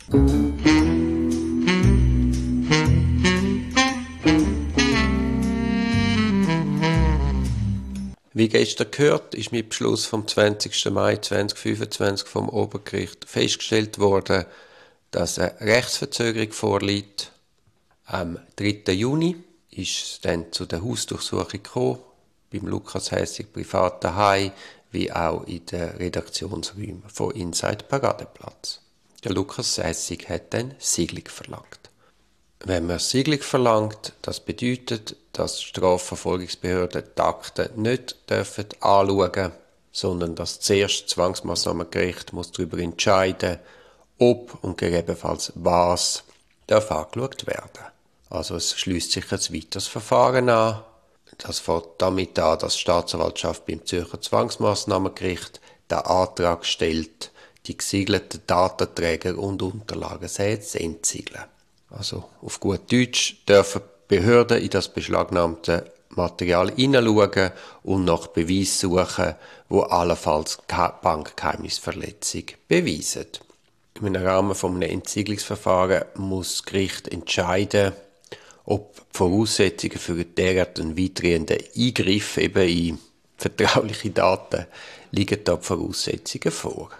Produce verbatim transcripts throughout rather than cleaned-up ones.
Wie gestern gehört, ist mit Beschluss vom zwanzigsten Mai zweitausendfünfundzwanzig vom Obergericht festgestellt worden, dass eine Rechtsverzögerung vorliegt. Am dritten Juni ist es dann zu der Hausdurchsuchung gekommen, beim Lukas Hässig privat daheim, wie auch in den Redaktionsräumen von Inside Paradeplatz. Der Lukas Hässig hat dann Sigelung verlangt. Wenn man Sigelung verlangt, das bedeutet, dass die Strafverfolgungsbehörden die Akten nicht dürfen anschauen, sondern dass zuerst das Zwangsmassnahmengericht muss darüber entscheiden, ob und gegebenenfalls was darf angeschaut werden. Also es schließt sich ein weiteres Verfahren an. Das fängt damit an, dass die Staatsanwaltschaft beim Zürcher Zwangsmassnahmengericht den Antrag stellt, die gesiegelten Datenträger und Unterlagen zu entsiegeln. Also auf gut Deutsch dürfen Behörden in das beschlagnahmte Material hineinschauen und nach Beweisen suchen, die allenfalls Bankgeheimnisverletzung beweisen. Im Rahmen eines Entsiegelungsverfahrens muss das Gericht entscheiden, ob die Voraussetzungen für einen derartigen weitreichenden Eingriff eben in vertrauliche Daten liegen da die Voraussetzungen vor.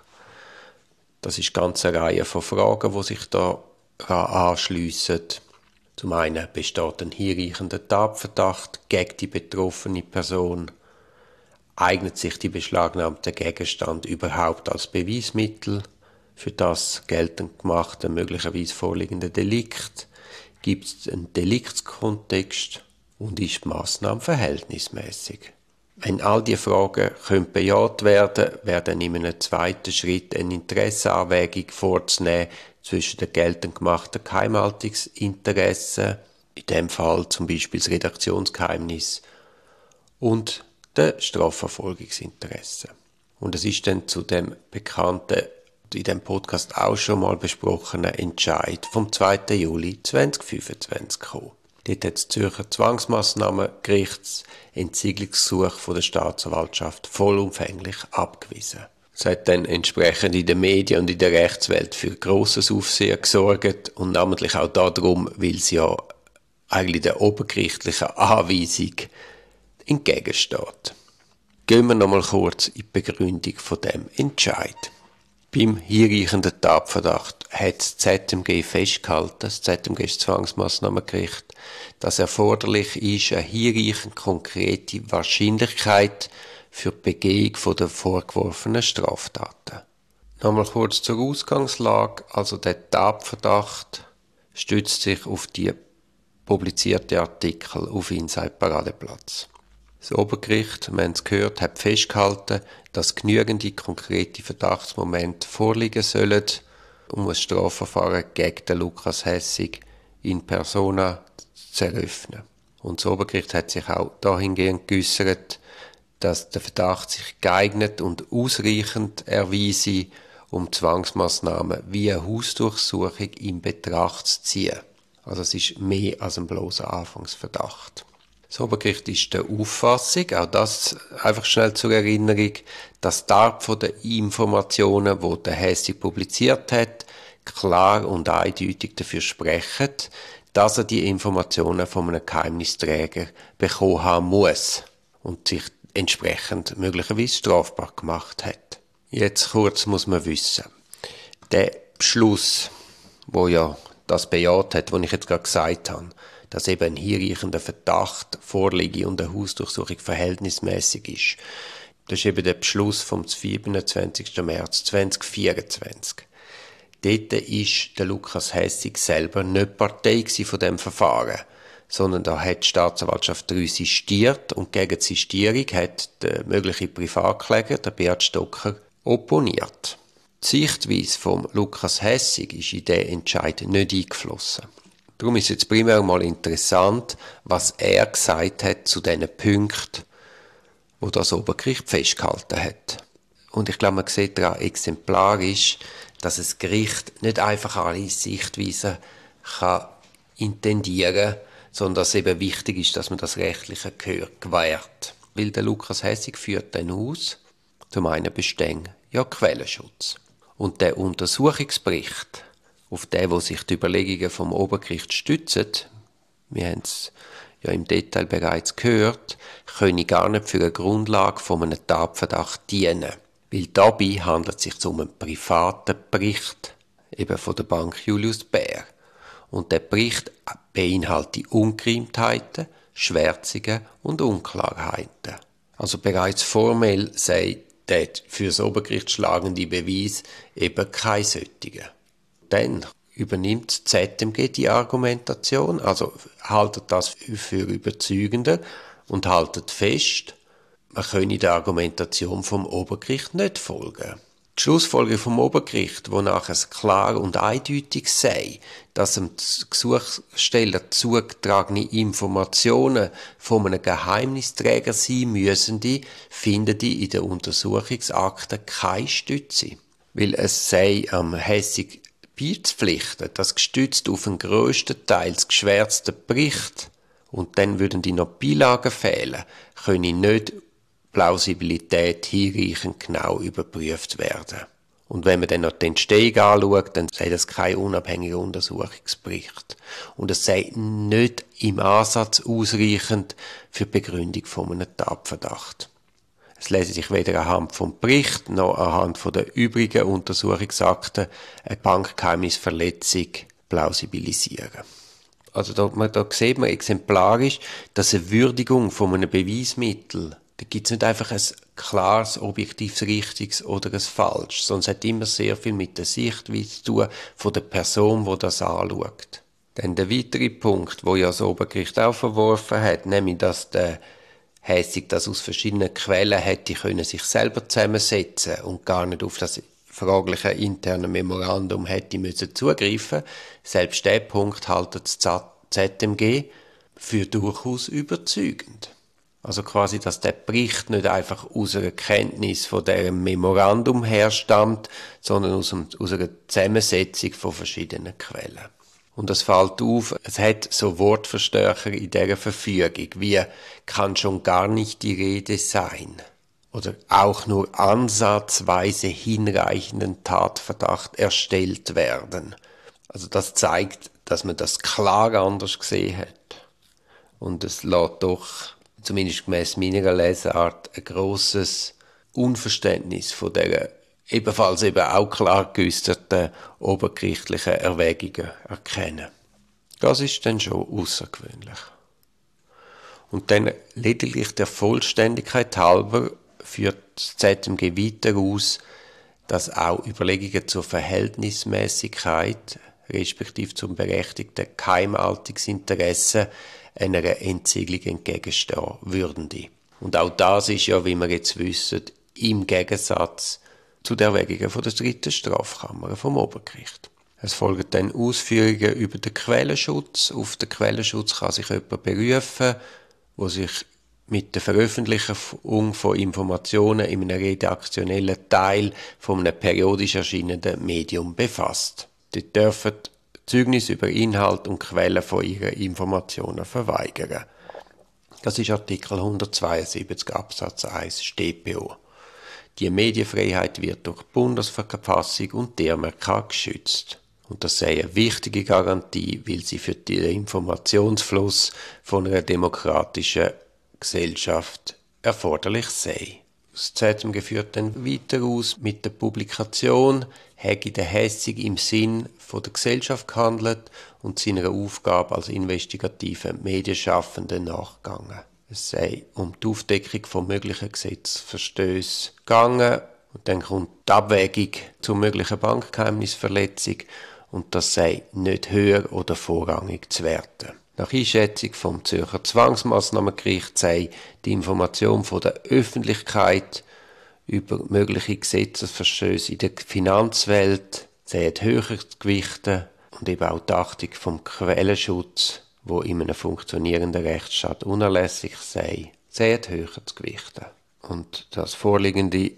Das ist eine ganze Reihe von Fragen, die sich da anschliessen. Zum einen besteht ein hinreichender Tatverdacht gegen die betroffene Person. Eignet sich die beschlagnahmte Gegenstand überhaupt als Beweismittel für das geltend gemachte, möglicherweise vorliegende Delikt? Gibt es einen Deliktskontext und ist die Massnahme verhältnismäßig? Wenn all diese Fragen können bejaht werden, wäre dann in einem zweiten Schritt eine Interessenabwägung vorzunehmen zwischen den geltend gemachten Geheimhaltungsinteressen, in dem Fall zum Beispiel das Redaktionsgeheimnis, und den Strafverfolgungsinteressen. Und es ist dann zu dem bekannten, in dem Podcast auch schon mal besprochenen Entscheid vom zweiten Juli zweitausendfünfundzwanzig gekommen. Dort hat das Zürcher Zwangsmassnahmengericht das Entsiegelungsgesuch von der Staatsanwaltschaft vollumfänglich abgewiesen. Es hat dann entsprechend in den Medien und in der Rechtswelt für grosses Aufsehen gesorgt und namentlich auch darum, weil es ja eigentlich der obergerichtlichen Anweisung entgegensteht. Gehen wir nochmal kurz in die Begründung von dem Entscheid. Beim hinreichenden Tatverdacht hat das Z M G festgehalten, das Z M G ist das Zwangsmassnahmengericht, dass erforderlich ist eine hinreichend konkrete Wahrscheinlichkeit für die Begehung der vorgeworfenen Straftaten. Nochmal kurz zur Ausgangslage. Also der Tatverdacht stützt sich auf die publizierten Artikel auf Inside Paradeplatz. Das Obergericht, wir haben es gehört, hat festgehalten, dass genügende konkrete Verdachtsmomente vorliegen sollen, um ein Strafverfahren gegen den Lukas Hässig in persona zu eröffnen. Und das Obergericht hat sich auch dahingehend geäussert, dass der Verdacht sich geeignet und ausreichend erweise, um Zwangsmassnahmen wie eine Hausdurchsuchung in Betracht zu ziehen. Also es ist mehr als ein bloßer Anfangsverdacht. Das Obergericht ist der Auffassung, auch das einfach schnell zur Erinnerung, dass die Art von den Informationen, die der Hässig publiziert hat, klar und eindeutig dafür sprechen, dass er die Informationen von einem Geheimnisträger bekommen haben muss und sich entsprechend möglicherweise strafbar gemacht hat. Jetzt kurz muss man wissen, der Beschluss, wo ja das bejaht hat, was ich jetzt gerade gesagt habe, dass eben ein hinreichender Verdacht vorliege und eine Hausdurchsuchung verhältnismäßig ist. Das ist eben der Beschluss vom siebenundzwanzigsten März zweitausendvierundzwanzig. Dort ist der Lukas Hässig selber nicht Partei von dem Verfahren, sondern da hat die Staatsanwaltschaft daraus sistiert und gegen die Sistierung hat der mögliche Privatkläger, der Beat Stocker, opponiert. Die Sichtweise vom Lukas Hässig ist in diesen Entscheid nicht eingeflossen. Darum ist jetzt primär mal interessant, was er gesagt hat zu diesen Punkten, wo das Obergericht festgehalten hat. Und ich glaube, man sieht daran exemplarisch, dass das Gericht nicht einfach alle Sichtweisen kann intendieren kann, sondern dass es eben wichtig ist, dass man das rechtliche Gehör gewährt. Weil der Lukas Hässig führt dann aus, zum einen bestehen ja Quellenschutz. Und der Untersuchungsbericht, auf den, wo sich die Überlegungen vom Obergericht stützen, wir haben es ja im Detail bereits gehört, könne gar nicht für eine Grundlage von einem Tatverdacht dienen. Weil dabei handelt es sich um einen privaten Bericht, eben von der Bank Julius Baer. Und der Bericht beinhaltet Ungereimtheiten, Schwärzungen und Unklarheiten. Also bereits formell sei der für das Obergericht schlagende Beweis eben kein solcher. Dann übernimmt das Z M G die Argumentation, also haltet das für überzeugender und haltet fest, man könne der Argumentation vom Obergericht nicht folgen. Die Schlussfolgerung vom Obergericht, wonach es klar und eindeutig sei, dass dem Gesuchsteller zugetragene Informationen von einem Geheimnisträger sein müssen, finden die in den Untersuchungsakten keine Stütze. Weil es sei am Hässig beizupflichten, dass gestützt auf einen grösstenteils geschwärzten Bericht, und dann würden die noch Beilagen fehlen, könne nicht Plausibilität hinreichend genau überprüft werden. Und wenn man dann noch die Entstehung anschaut, dann sei das kein unabhängiger Untersuchungsbericht. Und es sei nicht im Ansatz ausreichend für die Begründung von einem Tatverdacht. Es lässt sich weder anhand vom Bericht noch anhand der übrigen Untersuchungsakten eine Bankgeheimnisverletzung plausibilisieren. Also da, man, da sieht man exemplarisch, dass eine Würdigung von einem Beweismittel, da gibt es nicht einfach ein klares, objektives, richtiges oder ein falsches, sondern es hat immer sehr viel mit der Sichtweise zu tun von der Person, die das anschaut. Dann der weitere Punkt, wo ja das Obergericht auch verworfen hat, nämlich, dass der Hässig das aus verschiedenen Quellen hätte können sich selber zusammensetzen und gar nicht auf das fragliche interne Memorandum hätte müssen zugreifen. Selbst der Punkt haltet das Z M G für durchaus überzeugend. Also quasi, dass der Bericht nicht einfach aus einer Kenntnis von diesem Memorandum herstammt, sondern aus, einem, aus einer Zusammensetzung von verschiedenen Quellen. Und es fällt auf, es hat so Wortverstärker in dieser Verfügung, wie kann schon gar nicht die Rede sein. Oder auch nur ansatzweise hinreichenden Tatverdacht erstellt werden. Also das zeigt, dass man das klar anders gesehen hat. Und es lässt doch, zumindest gemäss meiner Lesart, ein grosses Unverständnis von dieser ebenfalls eben auch klar geäusserten obergerichtlichen Erwägungen erkennen. Das ist dann schon außergewöhnlich. Und dann lediglich der Vollständigkeit halber führt das Z M G weiter aus, dass auch Überlegungen zur Verhältnismäßigkeit respektive zum berechtigten Geheimhaltungsinteresse einer Entsiegelung entgegenstehen würden. Und auch das ist ja, wie wir jetzt wissen, im Gegensatz zu der Erwägungen von der dritten Strafkammer vom Obergericht. Es folgen dann Ausführungen über den Quellenschutz. Auf den Quellenschutz kann sich jemand berufen, wo sich mit der Veröffentlichung von Informationen in einem redaktionellen Teil von einem periodisch erscheinenden Medium befasst. Dort dürfen Zeugnisse über Inhalt und Quellen von ihren Informationen verweigern. Das ist Artikel hundertzweiundsiebzig Absatz eins S t p O. Die Medienfreiheit wird durch die Bundesverfassung und die M R K geschützt. Und das sei eine wichtige Garantie, weil sie für den Informationsfluss von einer demokratischen Gesellschaft erforderlich sei. Das Z M G führt dann weiter aus, mit der Publikation hätte der Hässig im Sinn von der Gesellschaft gehandelt und seiner Aufgabe als investigativer Medienschaffender nachgegangen. Es sei um die Aufdeckung von möglichen Gesetzesverstößen gegangen und dann kommt die Abwägung zur möglichen Bankgeheimnisverletzung und das sei nicht höher oder vorrangig zu werten. Nach Einschätzung vom Zürcher Zwangsmassnahmengericht sei die Information von der Öffentlichkeit über mögliche Gesetzesverstöße in der Finanzwelt sei höher zu gewichten und eben auch die Achtung vom Quellenschutz, wo in einem funktionierenden Rechtsstaat unerlässlich sei, sehr höher zu gewichten. Und das vorliegende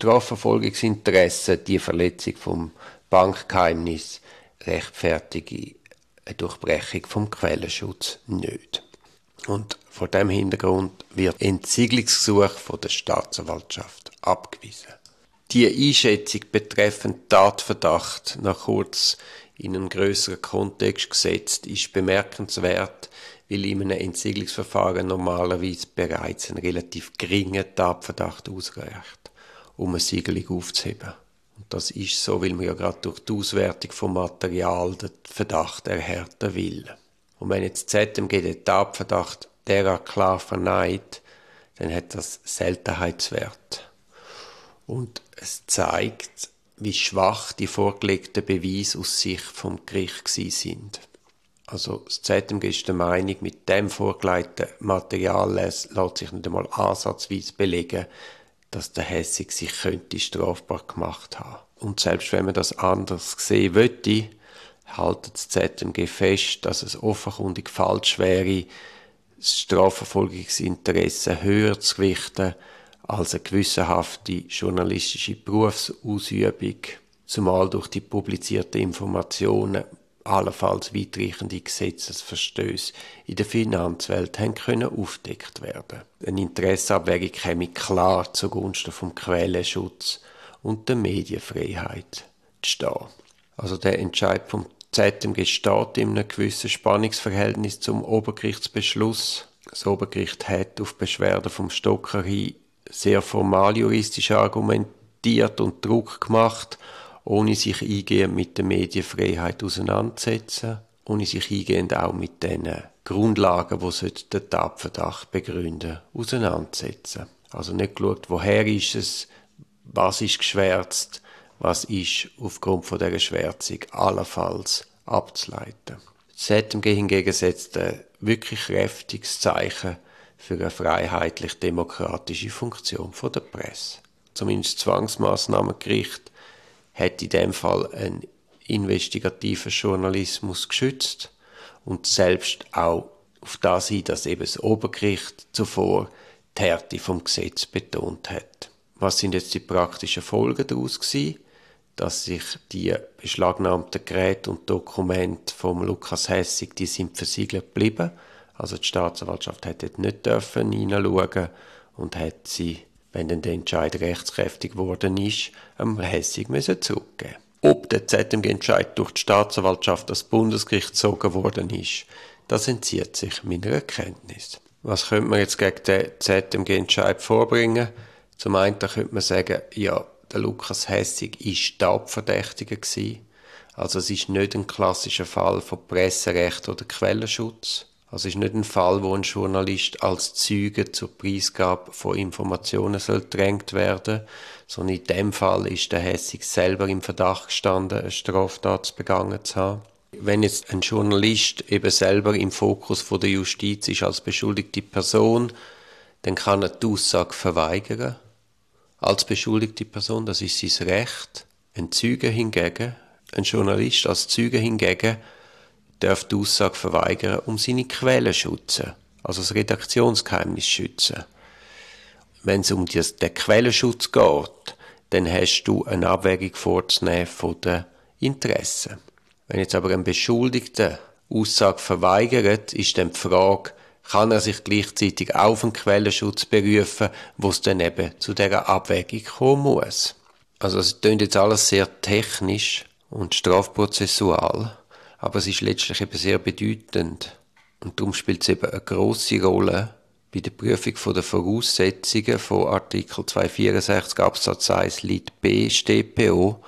Strafverfolgungsinteresse, die Verletzung vom Bankgeheimnis, rechtfertige eine Durchbrechung vom Quellenschutz nicht. Und vor dem Hintergrund wird Entsiegelungsgesuch von der Staatsanwaltschaft abgewiesen. Die Einschätzung betreffend Tatverdacht noch kurz in einen grösseren Kontext gesetzt, ist bemerkenswert, weil in einem Entsiedlungsverfahren normalerweise bereits ein relativ geringer Tatverdacht ausreicht, um eine Siegelung aufzuheben. Und das ist so, weil man ja gerade durch die Auswertung von Material den Verdacht erhärten will. Und wenn jetzt Z M G den Tatverdacht derart klar verneint, dann hat das Seltenheitswert. Und es zeigt, wie schwach die vorgelegten Beweise aus Sicht vom Gericht sind. Also das Z M G ist der Meinung, mit dem vorgelegten Material lässt sich nicht einmal ansatzweise belegen, dass der Hässig sich könnte strafbar gemacht haben. Und selbst wenn man das anders sehen wollte, hält das Z M G fest, dass es offenkundig falsch wäre, das Strafverfolgungsinteresse höher zu gewichten als eine gewissenhafte journalistische Berufsausübung, zumal durch die publizierten Informationen allenfalls weitreichende Gesetzesverstöße in der Finanzwelt haben können aufgedeckt werden. Eine Interessenabwägung käme klar zugunsten vom Quellenschutz und der Medienfreiheit zu stehen. Also der Entscheid vom Z M G steht in einem gewissen Spannungsverhältnis zum Obergerichtsbeschluss. Das Obergericht hat auf Beschwerde vom Stocker hin sehr formal juristisch argumentiert und Druck gemacht, ohne sich eingehend mit der Medienfreiheit auseinanderzusetzen, ohne sich eingehend auch mit den Grundlagen, die den Tatverdacht begründen, auseinandersetzen. Also nicht geschaut, woher ist es, was ist geschwärzt, was ist aufgrund von dieser Schwärzung allenfalls abzuleiten. Das Z M G hingegen setzt ein wirklich kräftiges Zeichen für eine freiheitlich-demokratische Funktion der Presse. Zumindest das Zwangsmassnahmengericht hat in dem Fall einen investigativen Journalismus geschützt und selbst auch auf das hin, dass eben das Obergericht zuvor die Härte vom Gesetz betont hat. Was sind jetzt die praktischen Folgen daraus gewesen? Dass sich die beschlagnahmten Geräte und Dokumente vom Lukas Hässig, die sind versiegelt geblieben. Also die Staatsanwaltschaft hat dort nicht dürfen hineinschauen und hat sie, wenn dann der Entscheid rechtskräftig geworden ist, am Hässig müssen zurückgeben. Ob der Z M G-Entscheid durch die Staatsanwaltschaft das Bundesgericht gezogen worden ist, das entzieht sich meiner Kenntnis. Was könnte man jetzt gegen den Z M G-Entscheid vorbringen? Zum einen könnte man sagen, ja, der Lukas Hässig war Tatverdächtiger gewesen. Also es ist nicht ein klassischer Fall von Presserecht oder Quellenschutz. Also es ist nicht ein Fall, wo ein Journalist als Zeuge zur Preisgabe von Informationen soll gedrängt werden, sondern in dem Fall ist der Hässig selber im Verdacht gestanden, eine Straftat begangen zu haben. Wenn jetzt ein Journalist eben selber im Fokus von der Justiz ist als beschuldigte Person, dann kann er die Aussage verweigern. Als beschuldigte Person, das ist sein Recht. Ein Zeuge hingegen, ein Journalist als Zeuge hingegen, darf die Aussage verweigern, um seine Quellen zu schützen, also das Redaktionsgeheimnis zu schützen. Wenn es um den Quellenschutz geht, dann hast du eine Abwägung vorzunehmen von den Interessen. Wenn jetzt aber ein Beschuldigter Aussage verweigert, ist dann die Frage, kann er sich gleichzeitig auf den Quellenschutz berufen, wo es dann eben zu dieser Abwägung kommen muss. Also es klingt jetzt alles sehr technisch und strafprozessual, aber es ist letztlich eben sehr bedeutend. Und darum spielt es eben eine grosse Rolle bei der Prüfung der Voraussetzungen von Artikel zweihundertvierundsechzig Absatz eins Lit B StPO,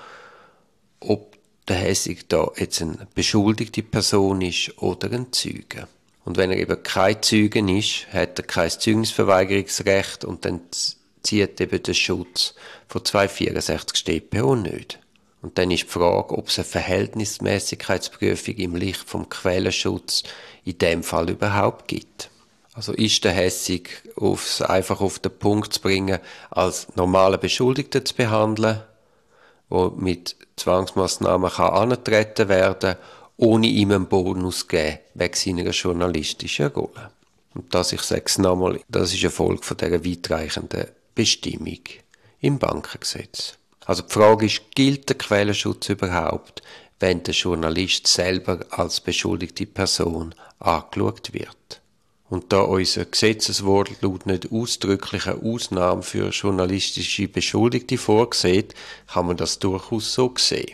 ob der Hässig da jetzt eine beschuldigte Person ist oder ein Zeuge. Und wenn er eben kein Zeuge ist, hat er kein Zeugnisverweigerungsrecht und dann zieht eben der Schutz von zweihundertvierundsechzig StPO nicht. Und dann ist die Frage, ob es eine Verhältnismäßigkeitsprüfung im Licht vom Quellenschutz in dem Fall überhaupt gibt. Also ist der Hässig, aufs, einfach auf den Punkt zu bringen, als normaler Beschuldigter zu behandeln, der mit Zwangsmassnahmen kann angetreten werden, ohne ihm einen Bonus zu geben, wegen seiner journalistischen Rolle. Und das, ich sage es nochmal, das ist eine Folge von dieser weitreichenden Bestimmung im Bankengesetz. Also die Frage ist, gilt der Quellenschutz überhaupt, wenn der Journalist selber als beschuldigte Person angeschaut wird? Und da unser Gesetzeswortlaut nicht ausdrückliche Ausnahmen für journalistische Beschuldigte vorsieht, kann man das durchaus so sehen.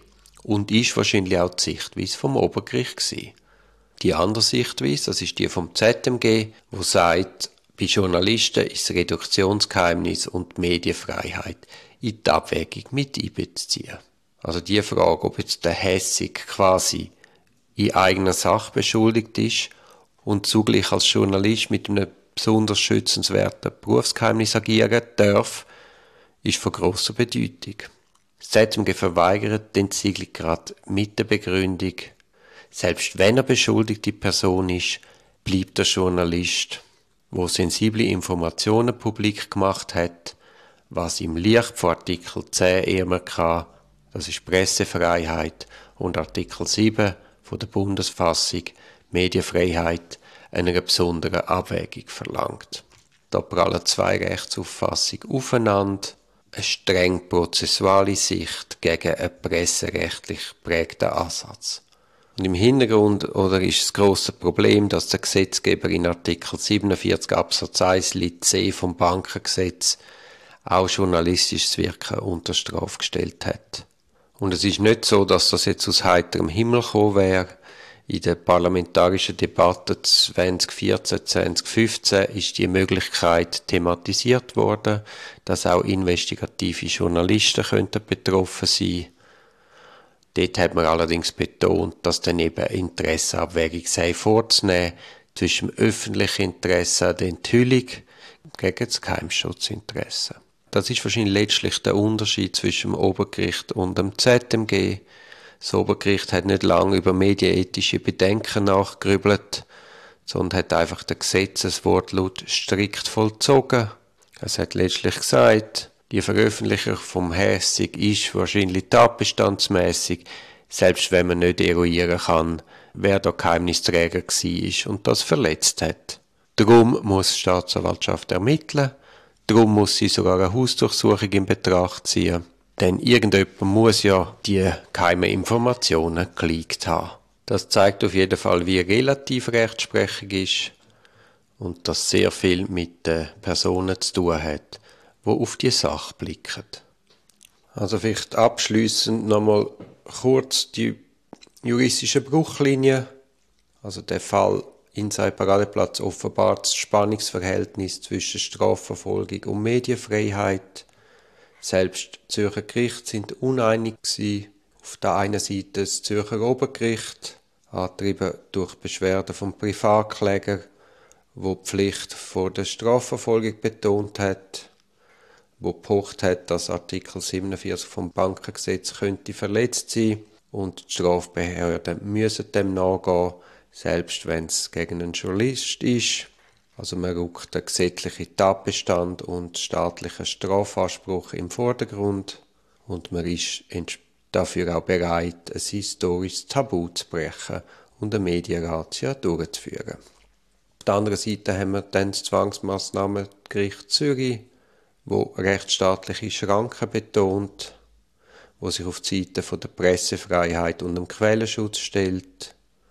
und ist wahrscheinlich auch die Sichtweise vom Obergericht gewesen. Die andere Sichtweise, das ist die vom Z M G, wo sagt, bei Journalisten ist das Reduktionsgeheimnis und die Medienfreiheit in die Abwägung mit einbeziehen. Also die Frage, ob jetzt der Hässig quasi in eigener Sache beschuldigt ist und zugleich als Journalist mit einem besonders schützenswerten Berufsgeheimnis agieren darf, ist von grosser Bedeutung. Das Z M G verweigert den Ziegler gerade mit der Begründung, selbst wenn er beschuldigte Person ist, bleibt der Journalist, der sensible Informationen publik gemacht hat, was im Licht von Artikel zehn E M R K, das ist Pressefreiheit, und Artikel sieben von der Bundesfassung, Medienfreiheit, einer besonderen Abwägung verlangt. Da prallen zwei Rechtsauffassungen aufeinander, eine streng prozessuale Sicht gegen einen presserechtlich geprägten Ansatz. Und im Hintergrund oder ist das grosse Problem, dass der Gesetzgeber in Artikel siebenundvierzig Absatz eins Lit C vom Bankengesetz auch journalistisches Wirken unter Strafe gestellt hat. Und es ist nicht so, dass das jetzt aus heiterem Himmel gekommen wäre. In der parlamentarischen Debatte zwanzig vierzehn zwanzig fünfzehn ist die Möglichkeit thematisiert worden, dass auch investigative Journalisten könnten betroffen sein. Dort hat man allerdings betont, dass dann eben Interessenabwägung sei vorzunehmen zwischen dem öffentlichen Interesse an der Enthüllung gegen das Geheimschutzinteresse. Das ist wahrscheinlich letztlich der Unterschied zwischen dem Obergericht und dem Z M G. Das Obergericht hat nicht lange über medienethische Bedenken nachgegrübelt, sondern hat einfach den Gesetzeswortlaut strikt vollzogen. Es hat letztlich gesagt, die Veröffentlichung vom Hässig ist wahrscheinlich tatbestandsmässig, selbst wenn man nicht eruieren kann, wer da Geheimnisträger war und das verletzt hat. Darum muss die Staatsanwaltschaft ermitteln, darum muss sie sogar eine Hausdurchsuchung in Betracht ziehen. Denn irgendjemand muss ja die geheimen Informationen geleakt haben. Das zeigt auf jeden Fall, wie relativ Rechtsprechung ist und dass sehr viel mit den Personen zu tun hat, die auf die Sache blicken. Also vielleicht abschliessend nochmal kurz die juristische Bruchlinie. Also der Fall Inside Paradeplatz offenbart das Spannungsverhältnis zwischen Strafverfolgung und Medienfreiheit. Selbst die Zürcher Gerichte sind uneinig gewesen. Auf der einen Seite das Zürcher Obergericht, angetrieben durch Beschwerden vom Privatkläger, wo die Pflicht vor der Strafverfolgung betont hat, wo gepocht hat, dass Artikel siebenundvierzig vom Bankengesetz könnte verletzt sein und die Strafbehörden müssen dem nachgehen, selbst wenn es gegen einen Journalist ist. Also man rückt den gesetzlichen Tatbestand und staatlichen Strafanspruch im Vordergrund und man ist dafür auch bereit, ein historisches Tabu zu brechen und eine Medienrazzia durchzuführen. Auf der anderen Seite haben wir dann das Zwangsmassnahmengericht Zürich, wo rechtsstaatliche Schranken betont, wo sich auf die Seite der Pressefreiheit und dem Quellenschutz stellt,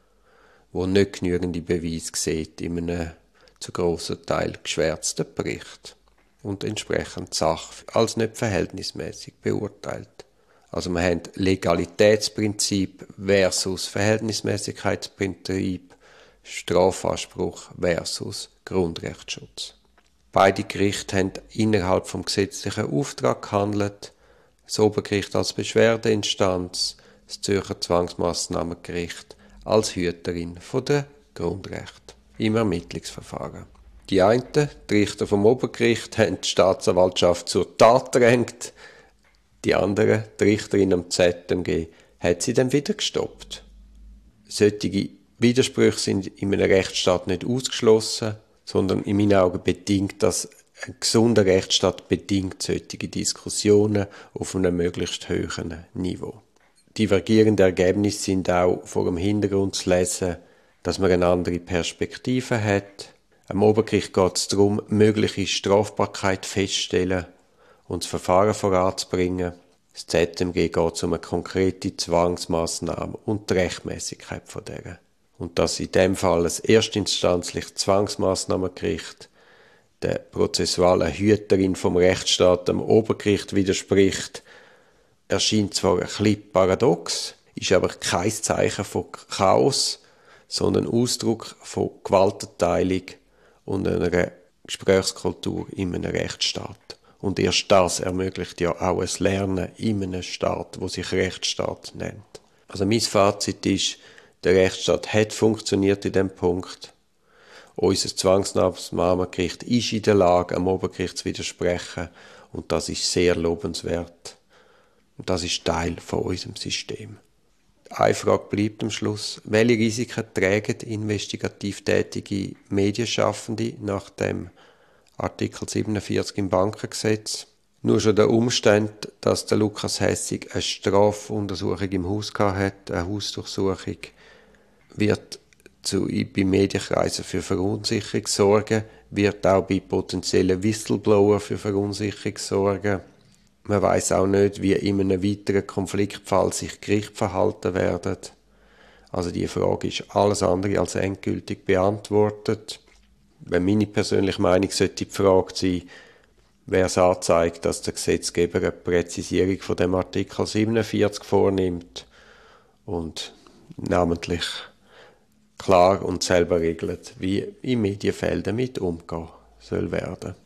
wo nicht genügende Beweise sieht in einem zu grossen Teil geschwärzten Bericht und entsprechend die Sache als nicht verhältnismäßig beurteilt. Also wir haben Legalitätsprinzip versus Verhältnismäßigkeitsprinzip, Strafanspruch versus Grundrechtsschutz. Beide Gerichte haben innerhalb vom gesetzlichen Auftrag gehandelt, das Obergericht als Beschwerdeinstanz, das Zürcher Zwangsmassnahmengericht als Hüterin der Grundrechte im Ermittlungsverfahren. Die einen, die Richter vom Obergericht, haben die Staatsanwaltschaft zur Tat gedrängt, die anderen, die Richterin am Z M G, hat sie dann wieder gestoppt. Solche Widersprüche sind in einem Rechtsstaat nicht ausgeschlossen, sondern in meinen Augen bedingt das ein gesunder Rechtsstaat bedingt solche Diskussionen auf einem möglichst hohen Niveau. Divergierende Ergebnisse sind auch vor dem Hintergrund zu lesen, dass man eine andere Perspektive hat. Am Obergericht geht es darum, mögliche Strafbarkeit festzustellen und das Verfahren voranzubringen. Das Z M G geht um eine konkrete Zwangsmaßnahme und die Rechtmäßigkeit von der. Und dass in dem Fall ein erstinstanzliches Zwangsmaßnahmengericht der prozessualen Hüterin vom Rechtsstaat am Obergericht widerspricht, erscheint zwar ein bisschen paradox, ist aber kein Zeichen von Chaos, sondern Ausdruck von Gewaltenteilung und einer Gesprächskultur in einem Rechtsstaat. Und erst das ermöglicht ja auch ein Lernen in einem Staat, wo sich Rechtsstaat nennt. Also mein Fazit ist, der Rechtsstaat hat funktioniert in diesem Punkt. Unser Zwangsmaßnahmengericht ist in der Lage, am Obergericht zu widersprechen. Und das ist sehr lobenswert. Und das ist Teil von unserem System. Eine Frage bleibt am Schluss. Welche Risiken tragen investigativ tätige Medienschaffende nach dem Artikel siebenundvierzig im Bankengesetz? Nur schon der Umstand, dass der Lukas Hessig eine Strafuntersuchung im Haus hatte, eine Hausdurchsuchung, wird zu, bei Medienkreisen für Verunsicherung sorgen, wird auch bei potenziellen Whistleblower für Verunsicherung sorgen. Man weiss auch nicht, wie in einem weiteren Konfliktfall sich Gerichte verhalten werden. Also die Frage ist alles andere als endgültig beantwortet. Wenn meine persönliche Meinung sollte die Frage sein, wer es anzeigt, dass der Gesetzgeber eine Präzisierung von dem Artikel siebenundvierzig vornimmt und namentlich klar und selber regelt, wie im Medienfeld damit umgehen soll werden.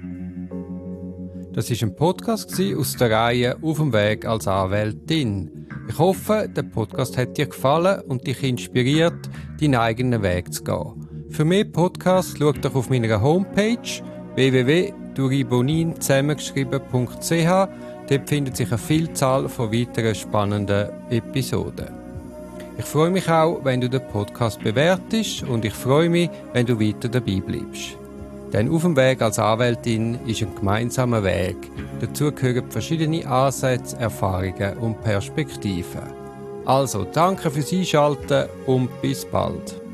Das war ein Podcast aus der Reihe «Auf dem Weg als Anwältin». Ich hoffe, der Podcast hat dir gefallen und dich inspiriert, deinen eigenen Weg zu gehen. Für mehr Podcasts schau doch auf meiner Homepage w w w punkt duribonin zusammengeschrieben punkt c h. Dort findet sich eine Vielzahl von weiteren spannenden Episoden. Ich freue mich auch, wenn du den Podcast bewertest und ich freue mich, wenn du weiter dabei bleibst. Denn auf dem Weg als Anwältin ist ein gemeinsamer Weg. Dazu gehören verschiedene Ansätze, Erfahrungen und Perspektiven. Also, danke fürs Einschalten und bis bald.